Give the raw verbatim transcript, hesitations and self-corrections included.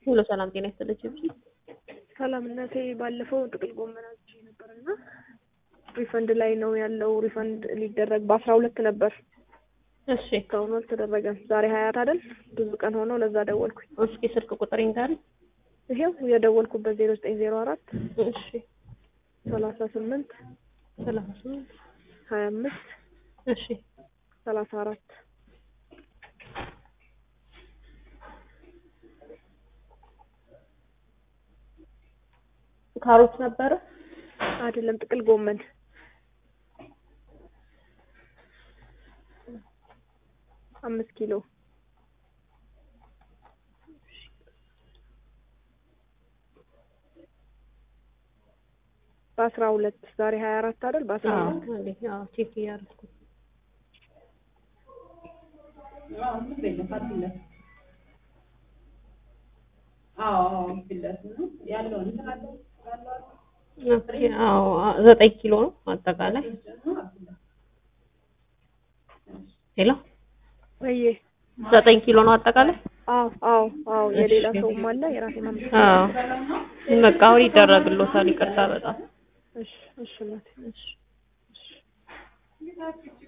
ሁሉ ሰላም ጤና ይስጥልኝ። ሰላም እናቴ ባለፈው ጥቅል ጎመን አዝዤ ነበርና ሪፈንድ ላይ ነው ያለው። ሪፈንድ ሊደረግ በአስራ ሁለት ነበር። እሺ እስካሁን አልተደረገም። ዛሬ ሀያት አይደል? ብዙ ቀን ሆነው ለዛ ደወልኩኝ። እስኪ ስልክ ቁጥሬን ጋር ይሄው የደወልኩበት ዜሮ ዘጠኝ ዜሮ አራት እሺ ሰላሳ ስምንት ሰላሳ ስምንት ሀያ አምስት እሺ ሰላሳ አራት ካሮት ነበር አይደለም ጥቅል ጎመን አምስት ኪሎ በአስራ ሁለት ዛሬ ሀያ አራት አይደል? በአስራ ሁለት እንዴ? አዎ ቼክ ያርኩ። አዎ ምን አዎ ቢለስ ነው ያለው እንታለ ኦኬ። አዎ ዘጠኝ ኪሎ ነው አጠቃላይ። ሄሎ ወይ ዘጠኝ ኪሎ ነው አጠቃላይ። አዎ አዎ አዎ የሌላ ሰውም አለ የራሴ ማምጣት። አዎ በቃ አሁን ይደረግልዎታል። ይቅርታ በጣም እሺ እሺ እናቴ እሺ